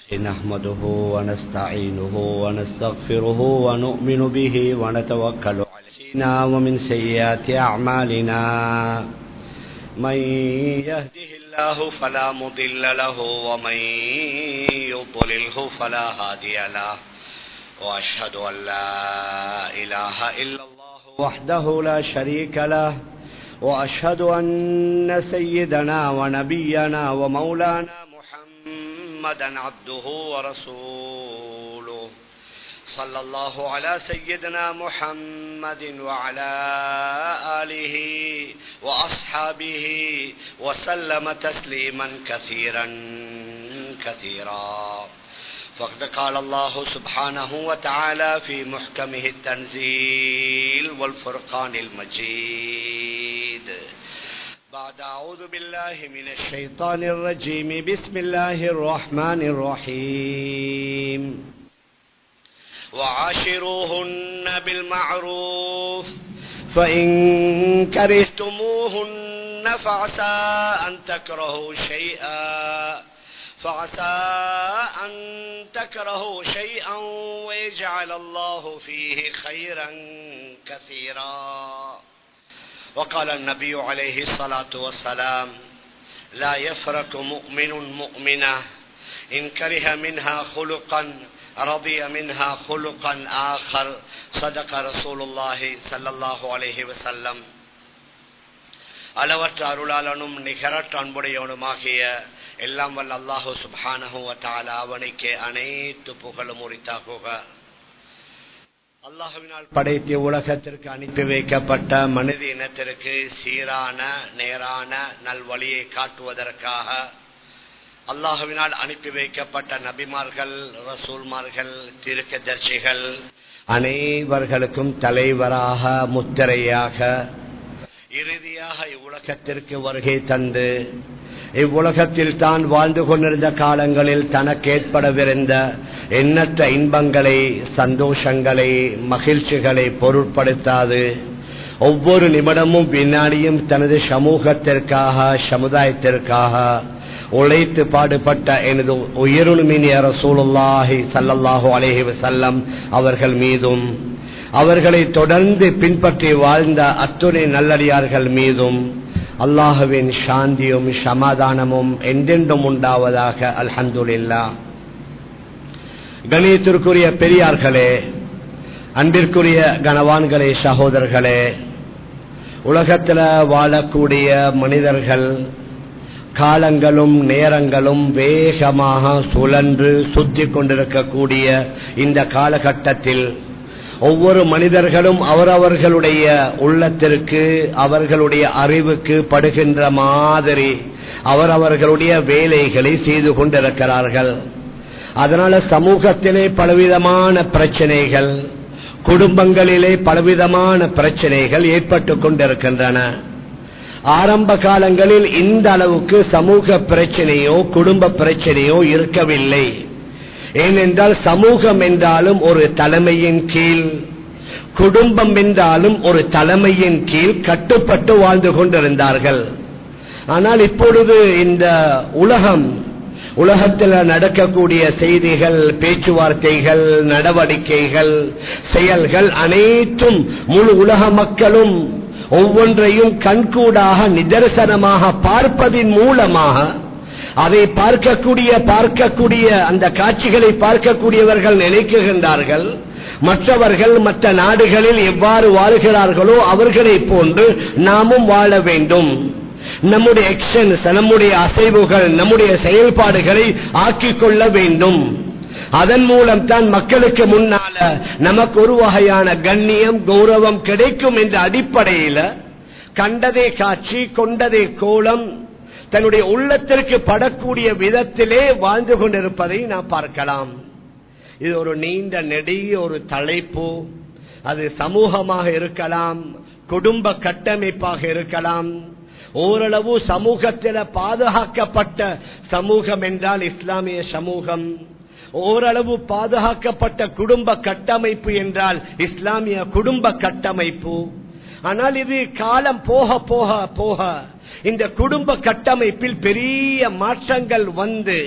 نحمده ونستعينه ونستغفره ونؤمن به ونتوكل عليه ومن سيئات أعمالنا من يهده الله فلا مضل له ومن يضلله فلا هادي له وأشهد أن لا إله إلا الله وحده لا شريك له وأشهد أن سيدنا ونبينا ومولانا محمدا عبده ورسوله صلى الله على سيدنا محمد وعلى آله وأصحابه وسلم تسليما كثيرا فقد قال الله سبحانه وتعالى في محكمه التنزيل والفرقان المجيد بعد أعوذ بالله من الشيطان الرجيم بسم الله الرحمن الرحيم وعاشروهن بالمعروف فإن كرهتموهن فعسى أن تكرهوا شيئا ويجعل الله فيه خيرا كثيرا وقال النبي عليه الصلاة والسلام لا يفرق مؤمن مؤمنة إن كره منها خلقا رضي منها خلقا آخر صدق رسول الله صلى الله عليه وسلم. அளவற்ற அருளாளனும் நிகரற்ற அன்புடையவனுமாகிய எல்லாம் வல்ல அல்லாஹு சுப்ஹானஹு வ தஆலா அவனுக்கே அனைத்து புகழும் உரித்தாகுக. அல்லாஹுவினால் படைத்த உலகத்திற்கு அனுப்பி வைக்கப்பட்ட மனித இனத்திற்கு சீரான நேரான நல்வழியை காட்டுவதற்காக அல்லாஹுவினால் அனுப்பி வைக்கப்பட்ட நபிமார்கள், ரசூல்மார்கள், தீர்க்கதரிசிகள் அனைவர்களுக்கும் தலைவராக முத்திரையாக இறுதியாக இவ்வுலகத்திற்கு வருகை தந்து இவ்வுலகத்தில் தான் வாழ்ந்து கொண்டிருந்த காலங்களில் தனக்கு ஏற்படவிருந்த எண்ணற்ற இன்பங்களை, சந்தோஷங்களை, மகிழ்ச்சிகளை பொருட்படுத்தாது ஒவ்வொரு நிமிடமும் வினாடியும் தனது சமூகத்திற்காக, சமுதாயத்திற்காக உழைத்து பாடுபட்ட எனது உயிருமினிய ரசூலுல்லாஹி ஸல்லல்லாஹு அலைஹி வஸல்லம் அவர்கள் மீதும் அவர்களை தொடர்ந்து பின்பற்றி வாழ்ந்த அத்துணை நல்லடியார்கள் மீதும் அல்லாஹுவின் சாந்தியும் சமாதானமும் என்றென்றும் உண்டாவதாக. அல்ஹம்துலில்லாஹ். கணியத்திற்குரிய பெரியார்களே, அன்பிற்குரிய கனவான்களே, சகோதரர்களே, உலகத்தில் வாழக்கூடிய மனிதர்கள் காலங்களும் நேரங்களும் வேகமாக சுழன்று சுற்றி கொண்டிருக்கக்கூடிய இந்த காலகட்டத்தில் ஒவ்வொரு மனிதர்களும் அவரவர்களுடைய உள்ளத்திற்கு, அவர்களுடைய அறிவுக்கு படுகின்ற மாதிரி அவரவர்களுடைய வேலைகளை செய்து கொண்டிருக்கிறார்கள். அதனால சமூகத்திலே பலவிதமான பிரச்சனைகள், குடும்பங்களிலே பலவிதமான பிரச்சனைகள் ஏற்பட்டு கொண்டிருக்கின்றன. ஆரம்ப காலங்களில் இந்த அளவுக்கு சமூக பிரச்சனையோ குடும்ப பிரச்சனையோ இருக்கவில்லை. ஏனென்றால் சமூகம் என்றாலும் ஒரு தலைமையின் கீழ், குடும்பம் என்றாலும் ஒரு தலைமையின் கீழ் கட்டுப்பட்டு வாழ்ந்து கொண்டிருந்தார்கள். ஆனால் இப்பொழுது இந்த உலகத்தில் நடக்கக்கூடிய செய்திகள், பேச்சுவார்த்தைகள், நடவடிக்கைகள், செயல்கள் அனைத்தும் முழு உலக மக்களும் ஒவ்வொன்றையும் கண்கூடாக நிதர்சனமாக பார்ப்பதின் மூலமாக அதை பார்க்கக்கூடிய அந்த காட்சிகளை பார்க்கக்கூடியவர்கள் நினைக்கின்றார்கள் மற்றவர்கள் மற்ற நாடுகளில் எவ்வாறு வாழ்கிறார்களோ அவர்களை போன்று நாமும் வாழ வேண்டும். நம்முடைய ஆக்ஷன்ஸ், நம்முடைய அசைவுகள், நம்முடைய செயல்பாடுகளை ஆக்கிக் கொள்ள வேண்டும். அதன் மூலம் தான் மக்களுக்கு முன்னால நமக்கு ஒரு வகையான கண்ணியம், கௌரவம் கிடைக்கும் என்ற அடிப்படையில் கண்டதே காட்சி, கொண்டதே கோலம், தன்னுடைய உள்ளத்திற்கு படக்கூடிய விதத்திலே வாழ்ந்து கொண்டிருப்பதை நாம் பார்க்கலாம். இது ஒரு நீண்ட நெடிய ஒரு தலைப்பு. அது சமூகமாக இருக்கலாம், குடும்ப கட்டமைப்பாக இருக்கலாம். ஓரளவு சமூகத்தில் பாதுகாக்கப்பட்ட சமூகம் என்றால் இஸ்லாமிய சமூகம், ஓரளவு பாதுகாக்கப்பட்ட குடும்ப கட்டமைப்பு என்றால் இஸ்லாமிய குடும்ப கட்டமைப்பு. ஆனால் இது காலம் போக போக போக இந்த குடும்ப கட்டமைப்பில் பெரிய மாற்றங்கள் வந்து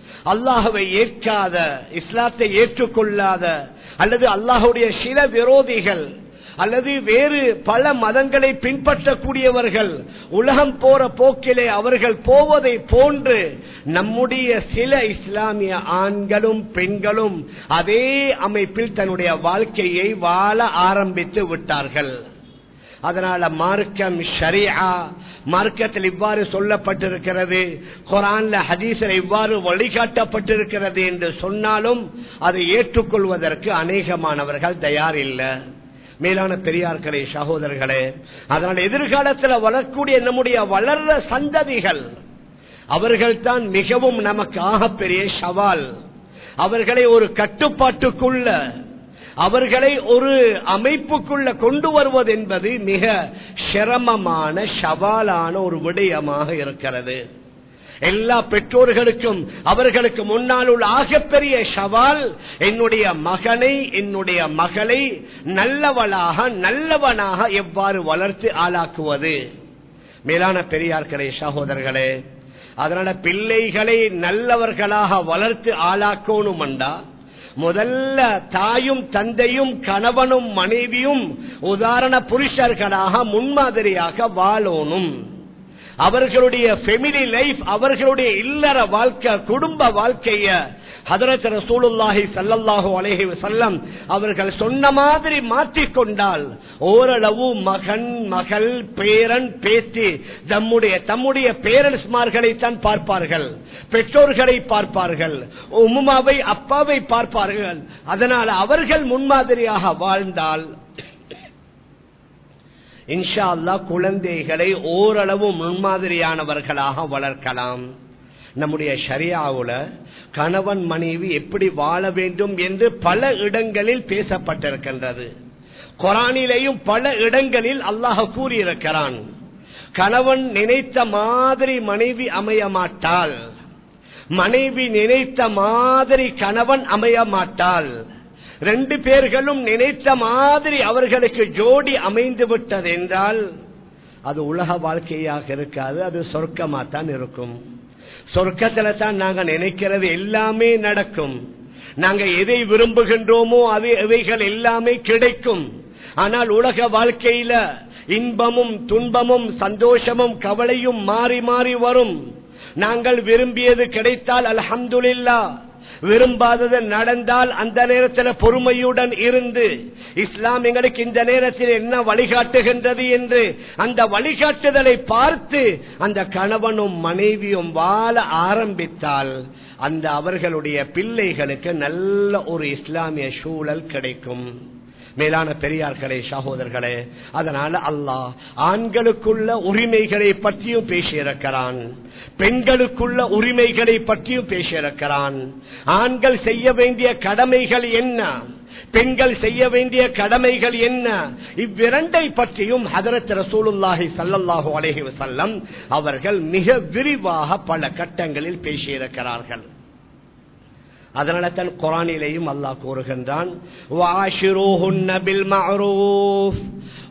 அல்லாஹ்வை ஏற்காத, இஸ்லாத்தை ஏற்றுக்கொள்ளாத அல்லது அல்லாஹ்வுடைய சில விரோதிகள் அல்லது வேறு பல மதங்களை பின்பற்றக்கூடியவர்கள் உலகம் போற போக்கிலே அவர்கள் போவதை போன்று நம்முடைய சில இஸ்லாமிய ஆண்களும் பெண்களும் அதே அமைப்பில் தன்னுடைய வாழ்க்கையை வாழ ஆரம்பித்து விட்டார்கள். அதனால மார்க்கம் ஷரீஆ மார்க்கத்தில் இவ்வாறு சொல்லப்பட்டிருக்கிறது, குர்ஆன்ல ஹதீஸில் இவ்வாறு வழிகாட்டப்பட்டிருக்கிறது என்று சொன்னாலும் அதை ஏற்றுக்கொள்வதற்கு அநேகமானவர்கள் தயார் இல்லை. மேலான பெரியார்களே, சகோதரர்களே, அதனால் எதிர்காலத்தில் வரக்கூடிய நம்முடைய வளர்ற சந்ததிகள் அவர்கள் தான் மிகவும் நமக்கு ஆகப்பெரிய சவால். அவர்களை ஒரு கட்டுப்பாட்டுக்குள்ள, அவர்களை ஒரு அமைப்புக்குள்ள கொண்டு வருவது என்பது மிக சிரமமான சவாலான ஒரு விடயமாக இருக்கிறது. எல்லா பெற்றோர்களுக்கும் அவர்களுக்கு முன்னால் உள்ள ஆகப்பெரிய சவால், என்னுடைய மகனை என்னுடைய மகளை நல்லவளாக நல்லவனாக எவ்வாறு வளர்த்து ஆளாக்குவது. மேலான பெரியார்களே, சகோதரர்களே, அதனால பிள்ளைகளை நல்லவர்களாக வளர்த்து ஆளாக்கணும்டா முதல்ல தாயும் தந்தையும் கணவனும் மனைவியும் உதாரண புருஷர்களாக முன்மாதிரியாக வாழணும். அவர்களுடைய ஃபேமிலி லைஃப், அவர்களுடைய இல்லற வாழ்க்கை, குடும்ப வாழ்க்கைய ஹதரத் ரசூலுல்லாஹி ஸல்லல்லாஹு அலைஹி வஸல்லம் அவர்கள் சொன்ன மாதிரி மாற்றிக்கொண்டால் ஓரளவு மகன் மகள் பேரன் பேத்தி தம்முடைய பேரன்ஸ்மார்களை தான் பார்ப்பார்கள், பெற்றோர்களை பார்ப்பார்கள், உம்மாவை அப்பாவை பார்ப்பார்கள். அதனால் அவர்கள் முன்மாதிரியாக வாழ்ந்தால் இன்ஷா அல்லாஹ் குழந்தைகளை ஓரளவு முன்மாதிரியானவர்களாக வளர்க்கலாம். நம்முடைய ஷரியாவுல கணவன் மனைவி எப்படி வாழ வேண்டும் என்று பல இடங்களில் பேசப்பட்டிருக்கின்றது. குர்ஆனிலேயும் பல இடங்களில் அல்லாஹ் கூறியிருக்கிறான், கணவன் நினைத்த மாதிரி மனைவி அமைய மாட்டாள், மனைவி நினைத்த மாதிரி கணவன் அமைய மாட்டாள். ரெண்டு பேர்களும் நினைத்த மாதிரி அவர்களுக்கு ஜோடி அமைந்து விட்டது என்றால் அது உலக வாழ்க்கையாக இருக்காது, அது சொர்க்கமாத்தான் இருக்கும். சொர்க்கத்துல தான் நாங்க நினைக்கிறது எல்லாமே நடக்கும். நாங்க எதை விரும்புகின்றோமோ அவைகள் எல்லாமே கிடைக்கும். ஆனால் உலக வாழ்க்கையில இன்பமும் துன்பமும் சந்தோஷமும் கவலையும் மாறி மாறி வரும். நாங்கள் விரும்பியது கிடைத்தால் அல்ஹம்துலில்லாஹ், விரும்பாதது நடந்தால் அந்த நேரத்தில் பொறுமையுடன் இருந்து இஸ்லாம் எங்களுக்கு இந்த நேரத்தில் என்ன வழிகாட்டுகின்றது என்று அந்த வழிகாட்டுதலை பார்த்து அந்த கணவனும் மனைவியும் வாழ ஆரம்பித்தால் அந்த அவர்களுடைய பிள்ளைகளுக்கு நல்ல ஒரு இஸ்லாமிய சூழல் கிடைக்கும். மேலான பெரியார்களே, சகோதரர்களே, அதனால அல்லாஹ் ஆண்களுக்குள்ள உரிமைகளை பற்றியும் பேசியிருக்கிறான், பெண்களுக்குள்ள உரிமைகளை பற்றியும் பேசியிருக்கிறான். ஆண்கள் செய்ய வேண்டிய கடமைகள் என்ன, பெண்கள் செய்ய வேண்டிய கடமைகள் என்ன, இவ்விரண்டை பற்றியும் ஹதரத் ரசூலுல்லாஹி ஸல்லல்லாஹு அலைஹி வஸல்லம் அவர்கள் மிக விரிவாக பல கட்டங்களில் பேசியிருக்கிறார்கள். அதனால தான் குர்ஆனிலேயும் அல்லாஹ் கூறுகின்றான், வஆஷிரூஹுன்ன பில் மஅரூஃப்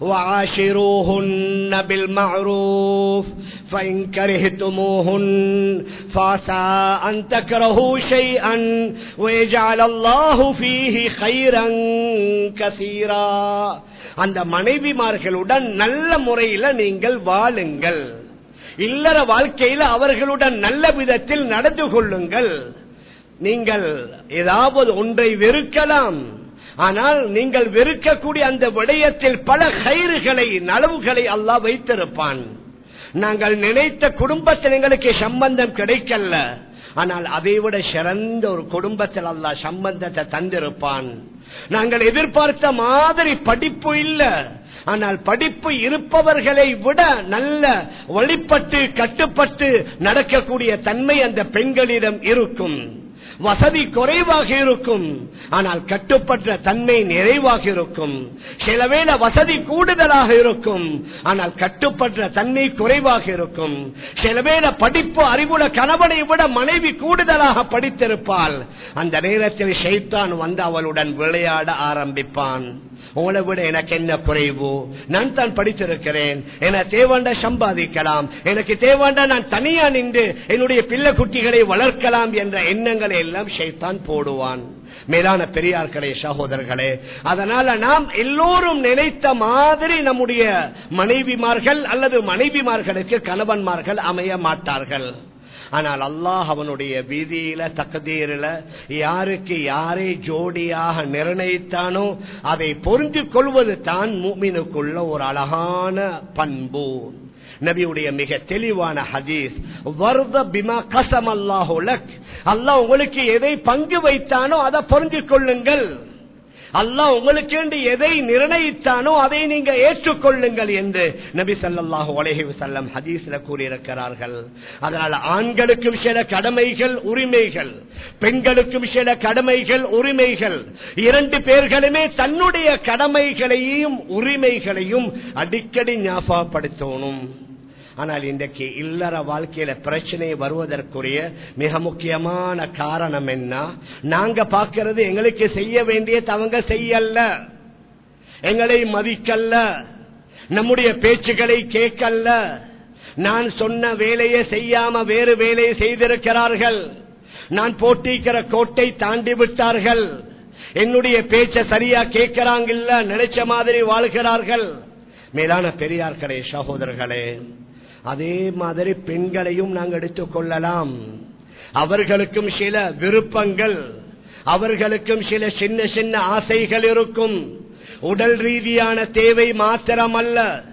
வஆஷிரூஹுன்ன பில் மஅரூஃப் ஃபஇன் கரிஹ்துமூஹுன் ஃபஸா அன் தக்ரஹூ ஷைஅன் வயஜஅல் அல்லாஹு ஃபீஹி கைரன் கஸீரா. அந்த மனைவிமார்களுடன் நல்ல முறையில் நீங்கள் வாழுங்கள், இல்லற வாழ்க்கையில் அவர்களுடன் நல்ல விதத்தில் நடந்து கொள்ளுங்கள். நீங்கள் ஏதாவது ஒன்றை வெறுக்கலாம், ஆனால் நீங்கள் வெறுக்கக்கூடிய அந்த விடயத்தில் பல கைறுகளை நலவுகளை அல்லாஹ் வைத்திருப்பான். நாங்கள் நினைத்த குடும்பத்தில் எங்களுக்கு சம்பந்தம் கிடைக்கல, ஆனால் அதைவிட சிறந்த ஒரு குடும்பத்தில் அல்லாஹ் சம்பந்தத்தை தந்திருப்பான். நாங்கள் எதிர்பார்த்த மாதிரி படிப்பு இல்ல, ஆனால் படிப்பு இருப்பவர்களை விட நல்ல வழிபட்டு கட்டுப்பட்டு நடக்கக்கூடிய தன்மை அந்த பெண்களிடம் இருக்கும். வசதி குறைவாக இருக்கும், ஆனால் கட்டுப்பட்ட தன்மை நிறைவாக இருக்கும். சில வேளை வசதி கூடுதலாக இருக்கும், ஆனால் கட்டுப்பட்ட தன்மை குறைவாக இருக்கும். சில வேளை படிப்பு அறிவுள்ள கணவனை விட மனைவி கூடுதலாக படித்திருப்பாள். அந்த நேரத்தில் ஷைத்தான் வந்து அவளுடன் விளையாட ஆரம்பிப்பான். உங்களை விட எனக்கு என்ன குறைவு, நான் தான் படித்திருக்கிறேன், எனக்கு தேவாண்டா சம்பாதிக்கலாம், எனக்கு தேவாண்டா நான் தனியா நின்று என்னுடைய பிள்ளை குட்டிகளை வளர்க்கலாம் என்ற எண்ணங்களை எல்லாம் ஷைத்தான் போடுவான். மேலான பெரியார்களே, சகோதரர்களே, அதனால நாம் எல்லோரும் நினைத்த மாதிரி நம்முடைய மனைவிமார்கள் அல்லது மனைவிமார்களுக்கு கணவன்மார்கள் அமைய மாட்டார்கள். ஆனால் அல்லாஹ் அவனுடைய விதியில தக்தீரில யாருக்கு யாரை ஜோடியாக நிர்ணயித்தானோ அதை புரிந்து கொள்வது தான் முஃமினுக்குள்ள ஒரு அழகான பண்பு. நபியுடைய மிக தெளிவான ஹதீஸ், வர்த பிமா கஸமல்லாஹு லக், அல்லாஹ் உங்களுக்கு எதை பங்கு வைத்தானோ அதை புரிந்து கொள்ளுங்கள். அல்லாஹ் உங்களுக்கு எதை நிர்ணயித்தானோ அதை நீங்க ஏற்றுக்கொள்ளுங்கள் என்று நபி ஸல்லல்லாஹு அலைஹி வஸல்லம் ஹதீஸ்ல கூறியிருக்கிறார்கள். அதனால ஆண்களுக்கும் சில கடமைகள் உரிமைகள், பெண்களுக்கும் சில கடமைகள் உரிமைகள், இரண்டு பேர்களுமே தன்னுடைய கடமைகளையும் உரிமைகளையும் அடிக்கடி ஞாபகப்படுத்தணும். ஆனால் இன்றைக்கு இல்லற வாழ்க்கையில பிரச்சனை வருவதற்குரிய மிக முக்கியமான காரணம் என்ன? நாங்க பார்க்கிறது எங்களுக்கு செய்ய வேண்டியது அவங்க செய்யல, எங்களை மதிக்கல்ல, நம்முடைய பேச்சுக்களை கேட்கல, நான் சொன்ன வேலையை செய்யாம வேறு வேலையை செய்திருக்கிறார்கள், நான் போட்டிக்கிற கோட்டை தாண்டி விட்டார்கள், என்னுடைய பேச்ச சரியா கேட்கிறாங்கல்ல, நினைச்ச மாதிரி வாழ்கிறார்கள். மேலான பெரியார்களே, சகோதரர்களே, அதே மாதிரி பெண்களையும் நாங்கள் எடுத்துக் கொள்ளலாம். அவர்களுக்கும் சில விருப்பங்கள், அவர்களுக்கும் சில சின்ன சின்ன ஆசைகள் இருக்கும். உடல் ரீதியான தேவை மாத்திரமல்ல,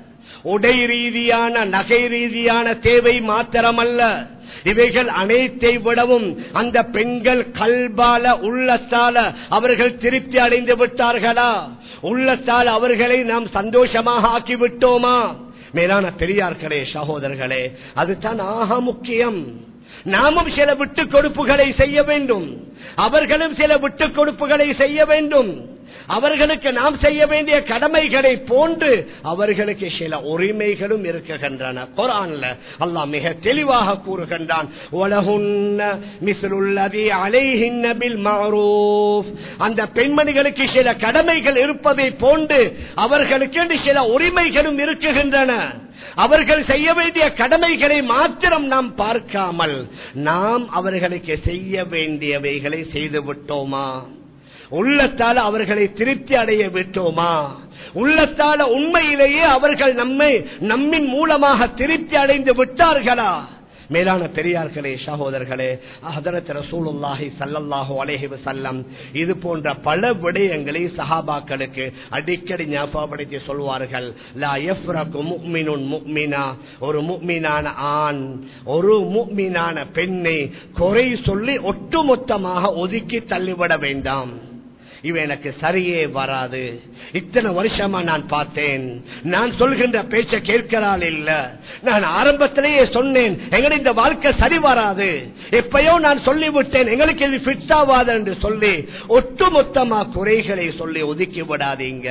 உடை ரீதியான நகை ரீதியான தேவை மாத்திரமல்ல, இவைகள் அனைத்தை விடவும் அந்த பெண்கள் கல்பால உள்ளத்தால அவர்கள் திருப்தி அடைந்து விட்டார்களா, உள்ளத்தால் அவர்களை நாம் சந்தோஷமாக ஆக்கிவிட்டோமா? மேலான பெரியார்களே, சகோதரர்களே, அதுதான் ஆக முக்கியம். நாமும் சில விட்டுக் கொடுப்புகளை செய்ய வேண்டும், அவர்களும் சில விட்டுக் கொடுப்புகளை செய்ய வேண்டும். அவர்களுக்கு நாம் செய்ய வேண்டிய கடமைகளை போன்று அவர்களுக்கு சில உரிமைகளும் இருக்குகின்றன. குர்ஆன்ல அல்லாஹ் மிக தெளிவாக கூறுகின்றான், வலஹுன்ன மிஸ்லுல்லதி அலைஹின்ன பில் மஅரூஃப். அந்த பெண்மணிகளுக்கு சில கடமைகள் இருப்பதை போன்று அவர்களுக்கு சில உரிமைகளும் இருக்குகின்றன. அவர்கள் செய்ய வேண்டிய கடமைகளை மாத்திரம் நாம் பார்க்காமல் நாம் அவர்களுக்கு செய்ய வேண்டியவைகளை செய்து விட்டோமா? உள்ளத்தால் அவர்களை திருப்தி அடைய விட்டோமா? உள்ளத்தால உண்மையிலேயே அவர்கள் நம்மின் மூலமாக திருப்தி அடைந்து விட்டார்களா? மேலான பெரியார்களே, சகோதரர்களே, ஹதரத் ரசூலுல்லாஹி ஸல்லல்லாஹு அலைஹி வஸல்லம் இது போன்ற பல விடயங்களை சஹாபாக்களுக்கு அடிக்கடி ஞாபகப்படுத்தி சொல்வார்கள். லா யஃப்ரகு முஃமினுன் முஃமினா, ஒரு முஃமினான ஆண் ஒரு முஃமினான பெண்ணை குறை சொல்லி ஒட்டுமொத்தமாக ஒதுக்கி தள்ளிவிட வேண்டாம். இவ எனக்கு சரியே வராது, இத்தனை வருஷமா நான் பார்த்தேன், நான் சொல்கின்ற பேச்ச கேட்கிறாள் இல்ல, நான் ஆரம்பத்திலேயே சொன்னேன் எங்களுக்கு இந்த வாழ்க்கை சரி வராது, எப்பயோ நான் சொல்லிவிட்டேன் எங்களுக்கு இது ஃபிட் ஆகாது என்று சொல்லி ஒட்டுமொத்தமா குறைகளை சொல்லி ஒதுக்கி விடாதீங்க.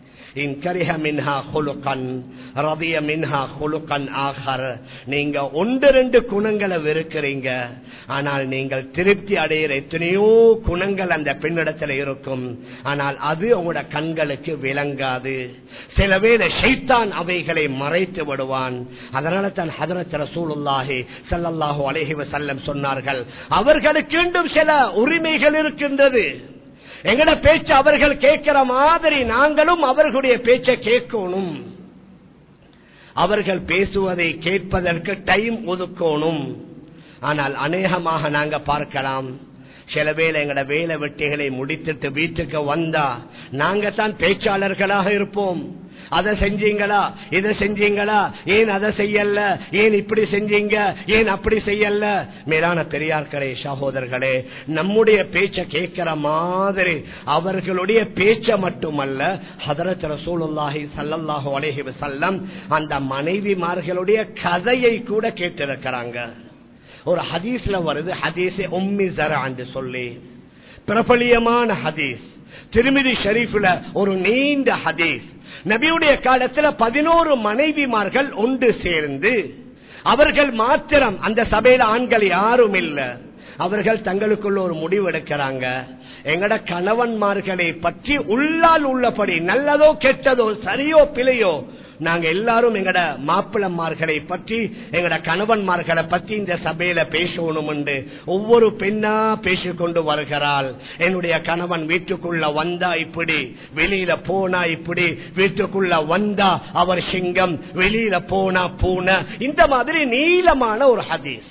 நீங்க ஒன்று ரெண்டு குணங்களை வெறுக்கிறீங்க, ஆனால் நீங்கள் திருப்தி அடைகிற எத்தனையோ குணங்கள் அந்த பெண்ணிடத்தில் இருக்கும். ஆனால் அது உங்களோட கண்களுக்கு விளங்காது. சில வேளை ஷைத்தான் அவைகளை மறைத்து விடுவான். அதனால தான் ஹதரத் ரசூலுல்லாஹி ஸல்லல்லாஹு அலைஹி வஸல்லம் சொன்னார்கள், அவர்களுக்கு இன்னும் சில உரிமைகள் இருக்கின்றது. எங்கட பேச்சு அவர்கள் கேட்கிற மாதிரி நாங்களும் அவர்களுடைய பேச்சை கேட்கணும். அவர்கள் பேசுவதை கேட்பதற்கு டைம் ஒதுக்கணும். ஆனால் அநேகமாக நாங்க பார்க்கலாம், சில வேளை எங்கட வேலை வெட்டிகளை முடித்துட்டு வீட்டுக்கு வந்தா நாங்க தான் பேச்சாளர்களாக இருப்போம். அதை செஞ்சீங்களா, இதை செஞ்சீங்களா, ஏன் அதை செய்யல, ஏன் இப்படி செஞ்சீங்க, ஏன் அப்படி செய்யல. மேலான பெரியார்களே, சகோதரர்களே, நம்முடைய பேச்ச கேட்கிற மாதிரி அவர்களுடைய பேச்ச மட்டுமல்ல, ஹதரத் ரசூலுல்லாஹி ஸல்லல்லாஹு அலைஹி வஸல்லம் அந்த மனைவிமார்களுடைய கதையை கூட கேட்டிருக்கிறாங்க. ஒரு ஹதீஸ்ல வருது, ஹதீஸே உம்மி ஸரா என்று சொல்லி பிரபலியமான ஹதீஸ், திர்மிதி ஷரீஃப்ல ஒரு நீண்ட ஹதீஸ். நபியுடைய காலத்துல 11 மனைவிமார்கள் ஒன்று சேர்ந்து, அவர்கள் மாத்திரம், அந்த சபையில ஆண்கள் யாரும் இல்ல, அவர்கள் தங்களுக்குள்ள ஒரு முடிவு எடுக்கிறாங்க, எங்கட கணவன்மார்களை பற்றி உள்ளால் உள்ளபடி நல்லதோ கெட்டதோ சரியோ பிழையோ நாங்க எல்லாரும் எங்கட மாப்பிளமார்களை பற்றி எங்கட கணவன்மார்களை பற்றி இந்த சபையில பேசணும் என்று ஒவ்வொரு பெண்ணா பேசிக்கொண்டு வருகிறாள். என்னுடைய கணவன் வீட்டுக்குள்ள வந்தா இப்படி, வெளியில போனா இப்படி, வீட்டுக்குள்ள வந்தா அவர் சிங்கம், வெளியில போனா பூனை, இந்த மாதிரி நீளமான ஒரு ஹதீஸ்.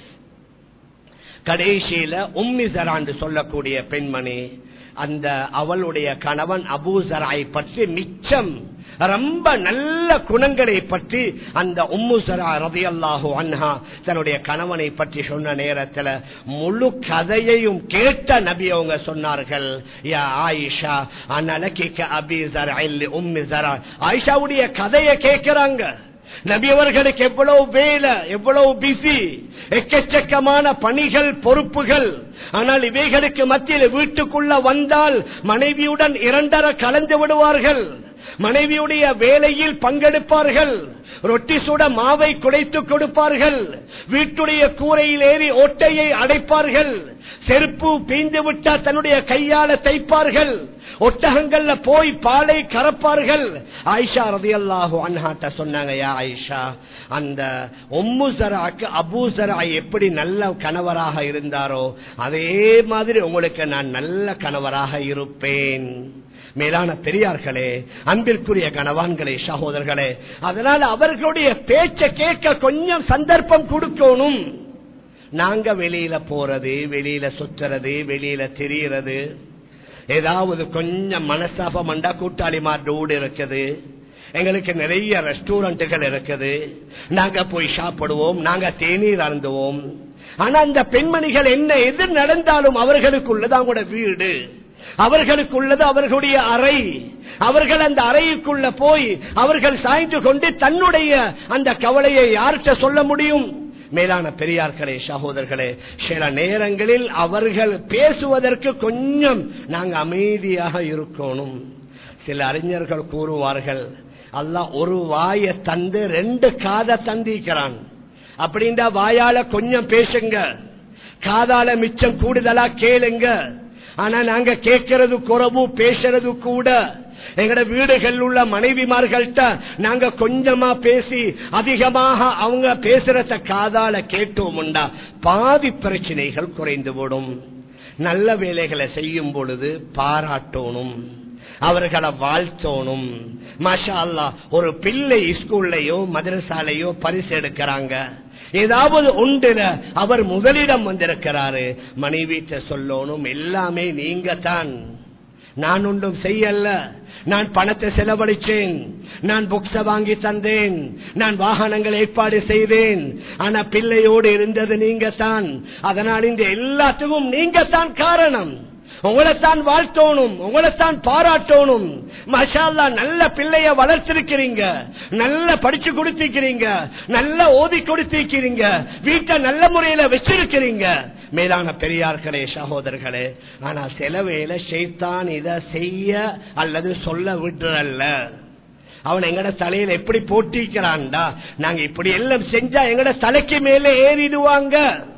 கடைசியில உம்மி ஸரா என்று சொல்லக்கூடிய பெண்மணி, அந்த அவளுடைய கணவன் அபூ ஸராயை பற்றி மிச்சம் ரொம்ப நல்ல குணங்களை பற்றி அந்த உம்மு ஸரா ரலியல்லாஹு அன்ஹா தன்னுடைய கணவனை பற்றி சொன்ன நேரத்தில் முழு கதையையும் கேட்ட நபி அவங்க சொன்னார்கள், யா ஆயிஷா அனலகி கஅபீ ஸரஇ உம்மி ஸரா. ஆயிஷாவுடைய கதையை கேட்கிறாங்க. நபி அவர்களுக்கு எவ்வளவு வேலை, எவ்வளவு பிஸி, எக்கச்சக்கமான பணிகள், பொறுப்புகள். ஆனால் இவைகளுக்கு மத்தியில் வீட்டுக்குள்ள வந்தால் மனைவியுடன் இரண்டரை கலந்து விடுவார்கள். மனைவியுடைய வேலையில் பங்கெடுப்பார்கள். ரொட்டி சுட மாவை குடைத்து கொடுப்பார்கள். வீட்டுடைய கூரையில் ஏறி ஓட்டையை அடைப்பார்கள். செருப்பு பீந்து விட்டா தன்னுடைய கையால தைப்பார்கள். ஒட்டகங்கள்ல போய் பாலை கறப்பார்கள். ஆயிஷா ரலியல்லாஹு அன்ஹா சொன்னாங்க, யா ஆயிஷா, அந்த உம்மு ஸராக்கு அபூ ஸரா எப்படி நல்ல கணவராக இருந்தாரோ அதே மாதிரி உங்களுக்கு நான் நல்ல கணவராக இருப்பேன். மேலான பெரியார்களே, அன்பிற்குரிய கணவான்களே, சகோதரர்களே, அதனால அவர்களுடைய பேச்சை கேட்க கொஞ்சம் சந்தர்ப்பம் கொடுக்கணும். நாங்க வெளியில போறது, வெளியில சுற்றுறது, வெளியில திரியிறது, ஏதாவது கொஞ்சம் மனசாபம் அண்டா கூட்டாளிமார் ஊடு இருக்குது, எங்களுக்கு நிறைய ரெஸ்டாரண்ட்டுகள் இருக்குது, நாங்க போய் சாப்பிடுவோம், நாங்க தேநீர் அருந்துவோம். ஆனா அந்த பெண்மணிகள் என்ன எது நடந்தாலும் அவர்களுக்குள்ளது அவங்களோட வீடு, அவர்களுக்குள்ளது அவர்களுடைய அறை. அவர்கள் அந்த அறைக்குள்ள போய் அவர்கள் சாய்ந்து கொண்டு தன்னுடைய அந்த கவலையை யார்கிட்ட சொல்ல முடியும்? மேலான பெரியார்களே, சகோதரர்களே, சில நேரங்களில் அவர்கள் பேசுவதற்கு கொஞ்சம் நாங்க அமைதியாக இருக்கணும். சில அறிஞர்கள் கூறுவார்கள், அல்லாஹ் ஒரு வாயை தந்து ரெண்டு காதை தந்திக்கிறான். அப்படின்னா வாயால கொஞ்சம் பேசுங்க, காதால மிச்சம் கூடுதலா கேளுங்க. ஆனா நாங்க கேட்கறது குறைவு, பேசுறது கூட. எங்கட வீடுகள் உள்ள மனைவிமார்கள்ட்ட நாங்க கொஞ்சமா பேசி அதிகமாக அவங்க பேசுறத காதால கேட்டோம்டா பாதி பிரச்சனைகள் குறைந்து விடும். நல்ல வேலைகளை செய்யும் பொழுது பாராட்டணும், அவர்களை வாழ்த்தோணும். மாஷா அல்லாஹ், ஒரு பிள்ளை ஸ்கூல்லையோ மதரசாலையோ பரிசு எடுக்கிறாங்க, ஏதாவது ஒன்றுல அவர் முதலிடம் வந்திருக்கிறாரு, மனைவிட்ட சொல்லணும், எல்லாமே நீங்க தான், நான் ஒன்றும் செய்யல, நான் பணத்தை செலவழிச்சேன், நான் புக்ஸ வாங்கி தந்தேன், நான் வாகனங்கள் ஏற்பாடு செய்தேன், ஆனா பிள்ளையோடு இருந்தது நீங்க தான், அதனால் இந்த எல்லாத்துக்கும் நீங்க தான் காரணம். உங்களைத்தான் வாழ்த்தோணும், உங்களைத்தான் பாராட்டணும். மாஷா அல்லாஹ், நல்ல பிள்ளைய வளர்த்திருக்கிறீங்க, நல்ல படிச்சு கொடுத்திருக்கிறீங்க, நல்ல ஓதி கொடுத்திருக்கிறீங்க, வீட்டை நல்ல முறையில வச்சிருக்கிறீங்க. மேலான பெரியார்களே, சகோதரர்களே, ஆனா சில வேளை ஷைத்தான் இதை செய்ய அல்லது சொல்ல விடுறல்ல. அவன் எங்கட தலையில எப்படி போட்டிக்கிறான்டா, நாங்க இப்படி எல்லாம் செஞ்சா எங்கட தலைக்கு மேல ஏறிடுவாங்க.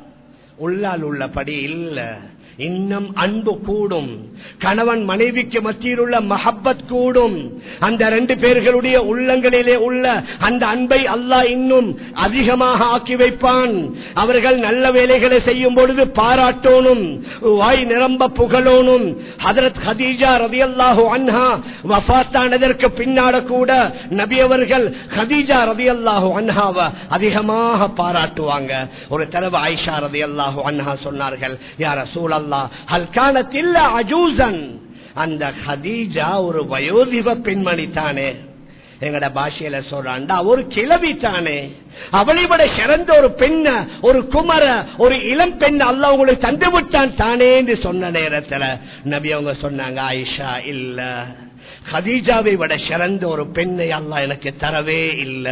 உள்ளால் உள்ளபடி இல்ல, இன்னும் அன்பு கூடும், கணவன் மனைவிக்கு மத்தியில் உள்ள மஹப்பத் கூடும். அந்த ரெண்டு பேர்களுடைய உள்ளங்களிலே உள்ள அந்த அன்பை அல்லாஹ் இன்னும் அதிகமாக ஆக்கி வைப்பான். அவர்கள் நல்ல வேலைகளை செய்யும் பொழுது பாராட்டோனும், வாய் நிரம்ப புகழோனும். ஹதரத் ஹதீஜா ரலியல்லாஹு அன்ஹா வஃபாத்தானதற்கு பின்னாட கூட நபி அவர்கள் ஹதீஜா ரலியல்லாஹு அன்ஹாவை அதிகமாக பாராட்டுவாங்க. ஒரு தடவை ஆயிஷா ரலியல்லாஹு அன்ஹா சொன்னார்கள், யா ரசூலல்லாஹ், ஹல் கானத் இல்லா அஜூஸன், அந்த ஹதீஜா ஒரு வயோதிப பெண்மணி தானே, எங்கட பாஷையில சொல்றாண்டா ஒரு கிழவி தானே, அவளை விட சிறந்த ஒரு பெண்ண, ஒரு குமர, ஒரு இளம் பெண் அல்லாஹ் உங்களுக்கு தந்து விட்டான் தானே என்று சொன்ன நேரத்துல நபி அவங்க சொன்னாங்க, ஆயிஷா இல்ல, ஹதீஜாவை விட சிறந்த ஒரு பெண்ணை அல்லாஹ் எனக்கு தரவே இல்லை.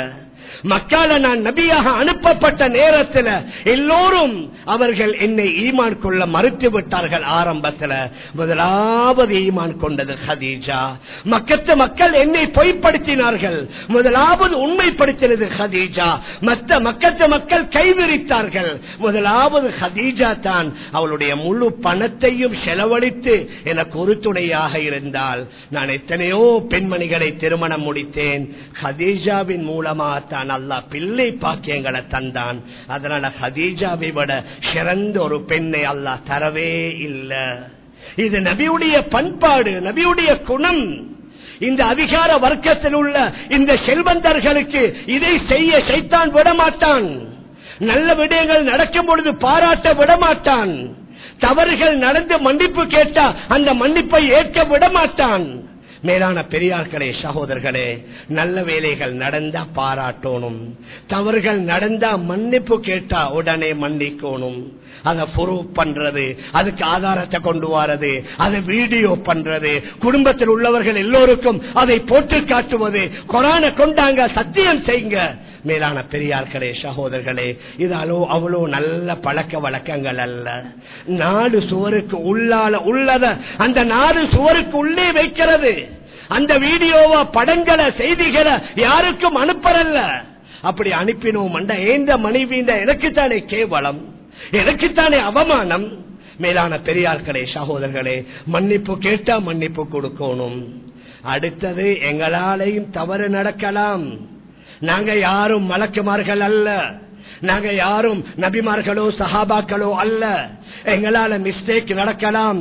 மக்கால நான் நபியாக அனுப்பப்பட்ட நேரத்தில் எல்லோரும் அவர்கள் என்னை ஈமான் கொள்ள மறுத்து விட்டார்கள். ஆரம்பத்தில் முதலாவது ஈமான் கொண்டது ஹதீஜா. மக்கத்து மக்கள் என்னை பொய்ப்படுத்தினார்கள், முதலாவது உண்மைப்படுத்தினது ஹதீஜா. மற்ற மக்கத்து மக்கள் கைவிரித்தார்கள், முதலாவது ஹதீஜா தான். அவளுடைய முழு பணத்தையும் செலவழித்து எனக்கு ஒரு துணையாக இருந்தால், நான் எத்தனையோ பெண்மணிகளை திருமணம் முடித்தேன். ஹதீஜாவின் மூலமாக தான் அல்லாஹ் பிள்ளை பாக்கியங்களை தந்தான். அதனால ஹதீஜாவை விட சிறந்த ஒரு பெண்ணை அல்லாஹ் தரவே இல்லை. இது நபியுடைய பண்பாடு, நபியுடைய குணம். இந்த அதிகார வர்க்கத்தில் உள்ள இந்த செல்வந்தர்களுக்கு இதை செய்ய சைத்தான் விடமாட்டான். நல்ல விடயங்கள் நடக்கும் பொழுது பாராட்ட விடமாட்டான். தவறுகள் நடந்து மன்னிப்பு கேட்டா அந்த மன்னிப்பை ஏற்க விடமாட்டான். மேலான பெரியார்களே, சகோதரர்களே, நல்ல வேலைகள் நடந்தா பாராட்டணும், தவறுகள் நடந்தா மன்னிப்பு கேட்டா உடனே மன்னிக்கணும். அதை ப்ரூவ் பண்றது, அதுக்கு ஆதாரத்தை கொண்டு வரது, அதை வீடியோ பண்றது, குடும்பத்தில் உள்ளவர்கள் எல்லோருக்கும் அதை போட்டு காட்டுவது, குர்ஆனை கொண்டாங்க சத்தியம் செய்யுங்க. மேலான பெரியார்களே, சகோதரர்களே, இதாலோ அவ்வளோ நல்ல பழக்க வழக்கங்கள் அல்ல. நாடு சுவருக்கு உள்ளால உள்ளத அந்த நாடு சுவருக்கு உள்ளே வைக்கிறது. அந்த வீடியோவா படங்களை செய்திகளை யாருக்கும் அனுப்பறல்ல. அப்படி அனுப்பினோம் ஏந்த மனைவிந்த எனக்குத்தானே கேவலம், எனக்குத்தானே அவமானம். மேலான பெரியார்களே, சகோதரர்களே, மன்னிப்பு கேட்டா மன்னிப்பு கொடுக்கணும். அடுத்தது, எங்களாலையும் தவறு நடக்கலாம். நாங்க யாரும் மலக்குமார்கள் அல்ல, நாங்க யாரும் நபிமார்களோ சஹாபாக்களோ அல்ல. எங்களால மிஸ்டேக் நடக்கலாம்,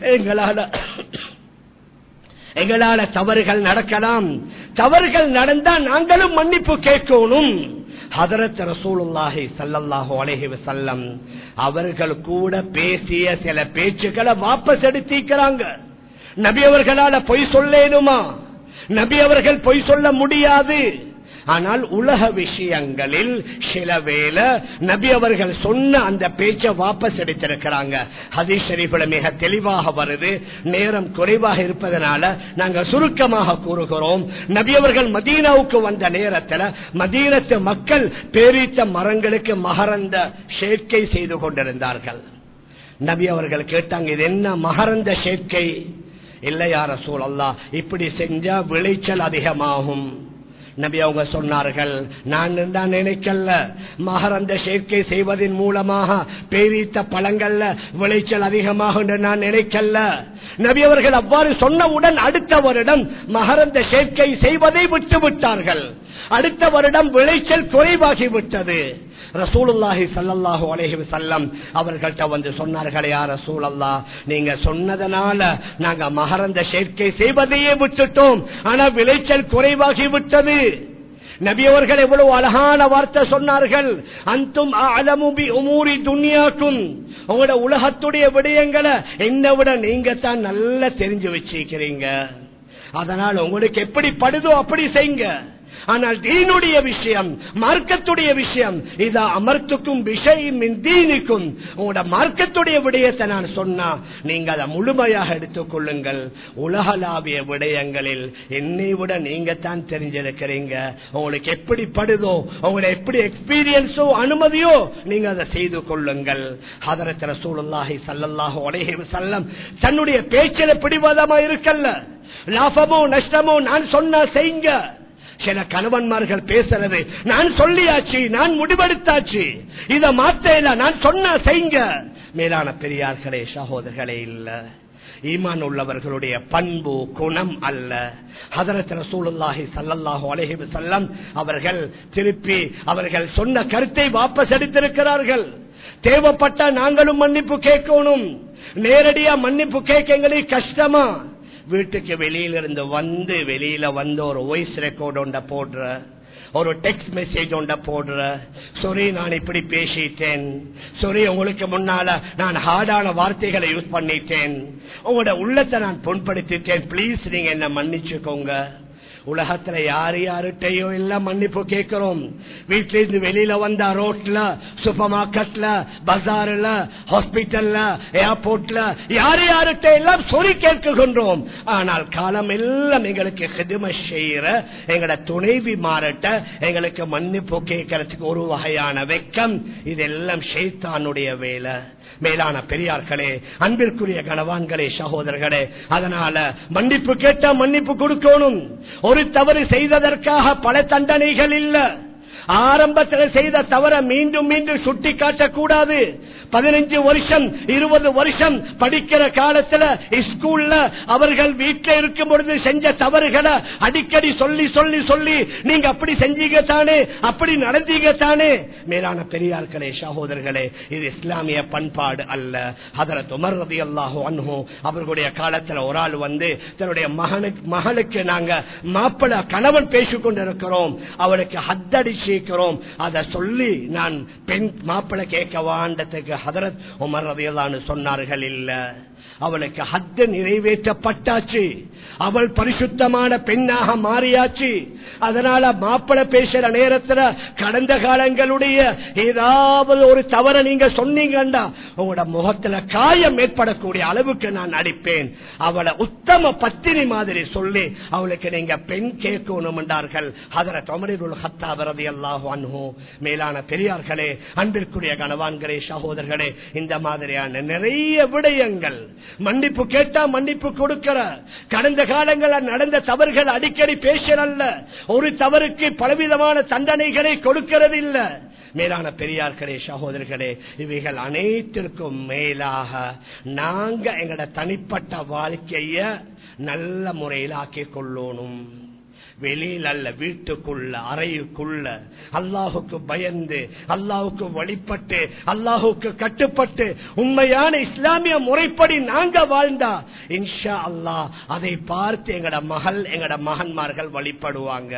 எங்களால தவறுகள் நடக்கலாம். தவறுகள் நடந்தா நாங்களும் மன்னிப்பு கேட்கணும். ஹதரத் ரசூலுல்லாஹி ஸல்லல்லாஹு அலைஹி வஸல்லம் அவர்கள் கூட பேசிய சில பேச்சுக்களை வாபஸ் எடுத்திருக்கிறாங்க. நபி அவர்களால பொய் சொல்லேனுமா? நபி அவர்கள் பொய் சொல்ல முடியாது. ஆனால் உலக விஷயங்களில் சில வேளை நபி அவர்கள் சொன்ன அந்த பேச்சை வாபஸ் எடுத்திருக்கிறாங்க. ஹதீஸ் ஷரீஃப்ல மிக தெளிவாக வருது. நேரம் குறைவாக இருப்பதனால நாங்கள் சுருக்கமாக கூறுகிறோம். நபி அவர்கள் மதீனாவுக்கு வந்த நேரத்தில் மதீனத்து மக்கள் பேரீச்ச மரங்களுக்கு மகரந்த சேர்க்கை செய்து கொண்டிருந்தார்கள். நபி அவர்கள் கேட்டாங்க, இது என்ன மகரந்த சேர்க்கை? இல்லை யா ரசூலல்லாஹ், இப்படி செஞ்சா விளைச்சல் அதிகமாகும். நபி அவங்க சொன்னார்கள், நான் நினைக்கல மகரந்த சேர்க்கை செய்வதன் மூலமாக பேரித்த பழங்கள்ல விளைச்சல் அதிகமாக நான் நினைக்கல. நபி அவர்கள் அவ்வாறு சொன்னவுடன் அடுத்த வருடம் மகரந்த சேர்க்கை செய்வதை விட்டுவிட்டார்கள். அடுத்த வருடம் விளைச்சல் குறைவாகிவிட்டது. ரசூலுல்லாஹி ஸல்லல்லாஹு அலைஹி வஸல்லம் அவர்கள்ட்ட வந்து சொன்னார்களே, யா ரசூலல்லாஹ், நீங்க சொன்னதனால நாங்க மகரந்த சேர்க்கை செய்வதையே விட்டுட்டோம், ஆனா விளைச்சல் குறைவாகி விட்டது. நபி அவர்கள் எவ்வளவு அழகான வார்த்தை சொன்னார்கள், அன்தும் அஅலமு பி உமூரி துன்யாக்கும், உங்களோட உலகத்துடைய விடயங்களை என்னை விட நீங்க தான் நல்லா தெரிஞ்சு வச்சிருக்கிறீங்க. அதனால் உங்களுக்கு எப்படி படுதோ அப்படி செய்யுங்க. ஆனால் தீனுடைய விஷயம், மார்க்கத்துடைய விஷயம், இதா அமர்த்துக்கும் விஷயம் தீனிக்கும், உங்களோட மார்க்கத்துடைய விடயத்தை நான் சொன்னா நீங்க அதை முழுமையாக எடுத்துக் கொள்ளுங்கள். உலகளாவிய விடயங்களில் என்னை விட நீங்க தான் தெரிஞ்சிருக்கிறீங்க. உங்களுக்கு எப்படி படுதோ, உங்களோட எப்படி எக்ஸ்பீரியன்ஸோ அனுமதியோ நீங்க அதை செய்து கொள்ளுங்கள். ஹதரத் ரசூலுல்லாஹி ஸல்லல்லாஹு அலைஹி வஸல்லம் தன்னுடைய பேச்சில பிடிவாதமா இருக்கல்ல. லாபமோ நஷ்டமோ நான் சொன்னா செய்யுங்க. சில கணவன்மார்கள் பேசுறது, நான் சொல்லியாச்சு, நான் முடிவெடுத்தாச்சு, இத மாத்தல, நான் சொன்ன செய்யுங்க. மேலான பெரியார்களே, சகோதரர்களே, இல்ல ஈமான் உள்ளவர்களுடைய பண்பு குணம் அல்ல. ஹதரத் ரசூலுல்லாஹி ஸல்லல்லாஹு அலைஹி வஸல்லம் அவர்கள் திருப்பி அவர்கள் சொன்ன கருத்தை வாபஸ் எடுத்திருக்கிறார்கள். தேவைப்பட்ட நாங்களும் மன்னிப்பு கேட்கணும். நேரடியா மன்னிப்பு கேட்க எங்களுக்கு கஷ்டமா? வீட்டுக்கு வெளியிலிருந்து வந்து வெளியில வந்து ஒரு வாய்ஸ் ரெக்கார்ட் ஒண்ட போடுற, ஒரு டெக்ஸ்ட் மெசேஜ் ஒண்ட போடுற, சாரி நான் இப்படி பேசிட்டேன், சாரி உங்களுக்கு முன்னால நான் ஹார்டான வார்த்தைகளை யூஸ் பண்ணிட்டேன், உங்களோட உள்ளத்தை நான் புண்படுத்திட்டேன், பிளீஸ் நீங்க என்ன மன்னிச்சுக்கோங்க. உலகத்துல யார்கிட்டயோ எல்லாம் மன்னிப்பு கேட்கிறோம். வீட்டில இருந்து வெளியில வந்தா ரோட்ல, சூப்பர் மார்க்கெட்ல, பஜார்ல, ஹாஸ்பிட்டல்ல, ஏர்போர்ட்ல யார்கிட்ட எல்லாம் சொல்லி கேட்கின்றோம். ஆனால் காலம் எல்லாம் எங்களுக்கு ஹிதுமை செய்யற எங்கட துணைவி மாறட்ட எங்களுக்கு மன்னிப்பு கேட்கறதுக்கு ஒரு வகையான வெக்கம். இதெல்லாம் ஷைத்தானுடைய வேலை. மேலான பெரியார்களே, அன்பிற்குரிய கணவான்களே, சகோதரர்களே, அதனால மன்னிப்பு கேட்டா மன்னிப்பு கொடுக்கணும். ஒரு தவறு செய்ததற்காக பல தண்டனைகள் இல்ல. ஆரம்பத்தில் செய்த தவற மீண்டும் மீண்டும் சுட்டி காட்டக்கூடாது. 15 வருஷம் 20 வருஷம் படிக்கிற காலத்துல ஸ்கூல்ல அவர்கள் வீட்டில் இருக்கும் பொழுது செஞ்ச தவறுகளை அடிக்கடி சொல்லி சொல்லி சொல்லி நீங்க அப்படி செஞ்சீங்க தானே, அப்படி நடந்தீங்க தானே. மேலான பெரியார்களே, சகோதரர்களே, இது இஸ்லாமிய பண்பாடு அல்ல. ஹதரத் உமர் ரலியல்லாஹு அன்ஹு அவர்களுடைய காலத்துல ஒரு ஆள் வந்து தன்னுடைய மகளுக்கு நாங்க மாப்பிள்ளை கணவன் பேசிக் கொண்டிருக்கிறோம், அவளுக்கு ஹத்தடிச்சு அதை சொல்லி நான் பெண் மாப்பிள்ளை கேட்க வாண்டதுக்கு ஹதரத் உமர் ரலியல்லாஹு அன்ஹு சொன்னார்கள், இல்ல, அவளுக்கு ஹத்து நிறைவேற்றப்பட்டாச்சு, அவள் பரிசுத்தமான பெண்ணாக மாறியாச்சு. அதனால மாப்பிள்ளை பேசுற நேரத்தில் கடந்த காலங்களுடைய ஏதாவது ஒரு தவறை நீங்க சொன்னீங்கண்டா உங்களோட முகத்துல காயம் ஏற்படக்கூடிய அளவுக்கு நான் அடிப்பேன். அவளை உத்தம பத்தினி மாதிரி சொல்லி அவளுக்கு நீங்க பெண் கேட்கணும் என்றார்கள் ஹதரத் உமர் இப்னுல் கத்தாப் ரலியல்லாஹு அன்ஹு. மேலான பெரியார்களே, அன்பிற்குரிய கணவான்களே, சகோதரர்களே, இந்த மாதிரியான நிறைய விடயங்கள் மன்னிப்பு கேட்டா மன்னிப்பு கொடுக்கிற, கடந்த காலங்களில் நடந்த தவறுகள் அடிக்கடி பேசல, ஒரு தவறுக்கு பலவிதமான தண்டனைகளை கொடுக்கிறது இல்ல. மேலான பெரியார்களே, சகோதரர்களே, இவைகள் அனைத்திற்கும் மேலாக நாங்க எங்கட தனிப்பட்ட வாழ்க்கைய நல்ல முறையில் ஆக்கிக் கொள்ளணும். வெளியில் அல்ல, வீட்டுக்குள்ள, அறையுக்குள்ள அல்லாஹுக்கு பயந்து, அல்லாஹுக்கு வழிபட்டு, அல்லாஹுக்கு கட்டுப்பட்டு உண்மையான இஸ்லாமிய முறைப்படி நாங்க வாழ்ந்தா இன்ஷா அல்லாஹ் அதை பார்த்து எங்கட மகள் எங்கட மகன்மார்கள் வழிபடுவாங்க.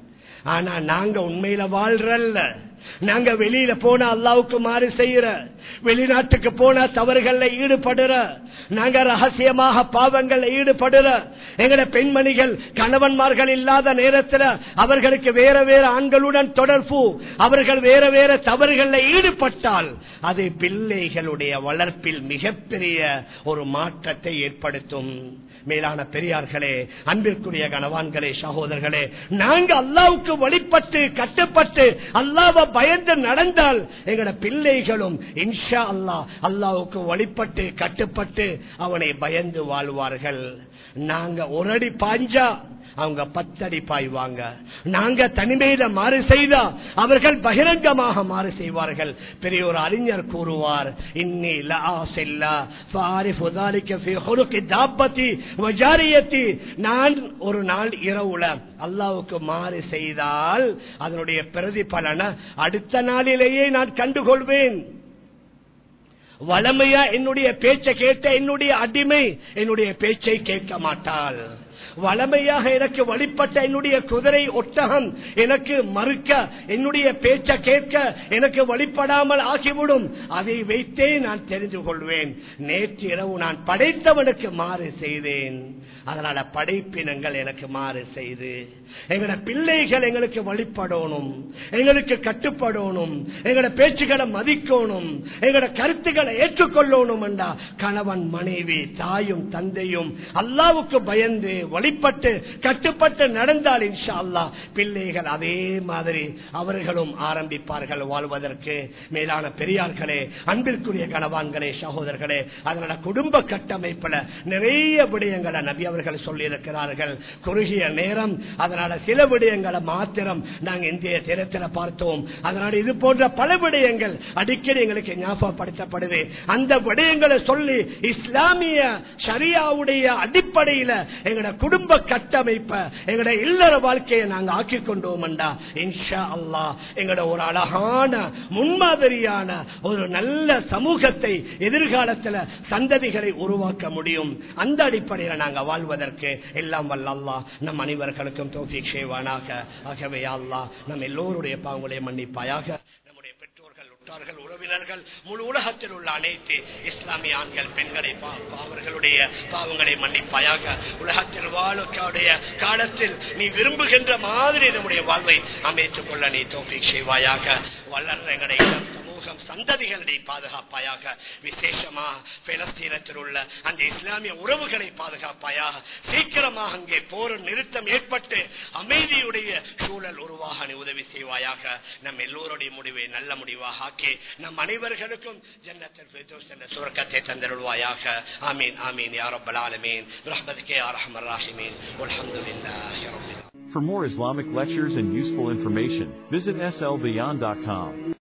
ஆனா நாங்க உண்மையில வாழ்றல்ல, நாங்க வெளியில போனா அல்லாஹ்வுக்கு மாறு செய்யற, வெளிநாட்டுக்கு போனா தவறுகள்ல ஈடுபடுற, நாங்க ரகசியமாக பாவங்கள்ல ஈடுபடுற, எங்கட பெண்மணிகள் கணவன்மார்கள் இல்லாத நேரத்தில் அவர்களுக்கு வேற வேற ஆண்களுடன் தொடர்பு, அவர்கள் வேற வேற தவறுகள்ல ஈடுபட்டால் அது பிள்ளைகளுடைய வளர்ப்பில் மிகப்பெரிய ஒரு மாற்றத்தை ஏற்படுத்தும். மேலான பெரியார்களே, அன்பிற்குரிய கணவான்களே, சகோதரர்களே, நாங்க அல்லாஹ்வுக்கு வழிபட்டு கட்டுப்பட்டு அல்லாஹ்வை பயந்து நடந்தால் எங்கட பிள்ளைகளும் இன்ஷா அல்லாஹ் அல்லாஹ்வுக்கு வழிபட்டு கட்டுப்பட்டு அவனை பயந்து வாழ்வார்கள். நாங்க ஒரு அடி பாஞ்சா அவங்க 10 அடி பாய்வாங்க. நாங்க தனிமையில மாறு செய்தா அவர்கள் பகிரங்கமாக மாறு செய்வார்கள். பெரிய ஒரு அறிஞர் கூறுவார், இன்னி லஆஸில்லா ஃபஆரிஃபு ذلك في خلق دابتي وجاريتي. நான் ஒரு நாள் இரவுல அல்லாஹ்வுக்கு மாறு செய்தால் அதனுடைய பிரதிபலனை அடுத்த நாளிலேயே நான் கண்டுகொள்வேன். வளமையா என்னுடைய பேச்சை கேட்ட என்னுடைய அடிமை என்னுடைய பேச்சை கேட்க மாட்டாள். வளமையாக எனக்கு வழிபட்ட என்னுடைய குதிரை ஒட்டகம் எனக்கு மறுக்க, என்னுடைய பேச்ச கேட்க எனக்கு வழிபடாமல் ஆகிவிடும். அதை வைத்தே நான் தெரிந்து கொள்வேன், நேற்று இரவு நான் படைத்தவனுக்கு மாறு செய்தேன், அதனால படைப்பினங்கள் எனக்கு மாறு செய்து. எங்கட பிள்ளைகள் எங்களுக்கு வழிபடணும், எங்களுக்கு கட்டுப்படணும், எங்கட பேச்சுகளை மதிக்கணும், எங்கட கருத்துக்களை ஏற்றுக்கொள்ளணும் என்றா கணவன் மனைவி தாயும் தந்தையும் அல்லாஹ்வுக்கு பயந்து வழிபட்டு கட்டுப்பட்டு நடந்தால் இன்ஷா அல்லாஹ் பிள்ளைகள் அதே மாதிரி அவர்களும் ஆரம்பிப்பார்கள் வாழ்வதற்கு. மேலான பெரியார்களே, அன்பிற்குரிய கணவான்களே, சகோதரர்களே, அதனால குடும்ப கட்டமைப்புல நிறைய விடயங்களை நபி அவர்கள் சொல்லி இருக்கிறார்கள். குறுகிய நேரம், அதனால சில விடயங்களை மாத்திரம் நாங்கள் இந்திய தினத்தில் பார்த்தோம். அதனால இது போன்ற பல விடயங்கள் அடிக்கடி எங்களுக்கு ஞாபகப்படுத்தப்படுது. அந்த விடயங்களை சொல்லி இஸ்லாமிய ஷரியாவுடைய அடிப்படையில் எங்களோட குடும்ப கட்டமைப்பை எங்களோட இல்லற வாழ்க்கையை நாங்கள் ஆக்கிக் கொண்டோம் என்றா இன்ஷா அல்லாஹ் எங்களோட ஒரு அழகான முன்மாதிரியான ஒரு நல்ல சமூகத்தை எதிர்காலத்தில் சந்ததிகளை உருவாக்க முடியும். அந்த அடிப்படையில் நாங்கள் வாழ்வதற்கு எல்லாம் வல்ல அல்லாஹ் நம் அனைவர்களுக்கும் தௌஃபீக் செய்வானாக. ஆகவே அல்லாஹ் நம் எல்லோருடைய பாவங்களை மன்னிப்பாயாக. நம்முடைய பெற்றோர்கள் உற்றார்கள் உறவினர்கள் முழு உலகத்தில் உள்ள அனைத்து இஸ்லாமிய ஆண்கள் பெண்களை அவர்களுடைய பாவங்களை மன்னிப்பாயாக. உலகத்தில் வாழுடைய காலத்தில் நீ விரும்புகின்ற மாதிரி நம்முடைய வாழ்வை அமைத்துக் கொள்ள நீ தௌஃபீக் செய்வாயாக. வளர்ந்த எங்களை சந்ததிகளை பாதுகாப்பாயாக. விசேஷமா பலஸ்தீனத்தில் உள்ள அந்த இஸ்லாமிய உறவுகளை பாதுகாப்பாயாக. சீக்கிரமாக அங்கே போர் நிறுத்தம் ஏற்பட்டு அமைதியுடைய சூழல் உருவாக நீ உதவி செய்வாயாக. நம் எல்லோருடைய முடிவை நல்ல முடிவாக ஆக்கி நம் அனைவர்களுக்கும் ஜன்னத்துல் ஃபிர்தௌஸ் என்ற சுவர்க்கத்தை தந்தருள்வாயாக. ஆமீன் ஆமீன் யா ரப்பல் ஆலமீன் பிரஹ்மதிகே யா அர்ஹமர் ராஹிமீன் வல்ஹம்துலில்லாஹி ரப்பில் ஆலமீன். For more Islamic lectures and useful information, visit slbeyond.com.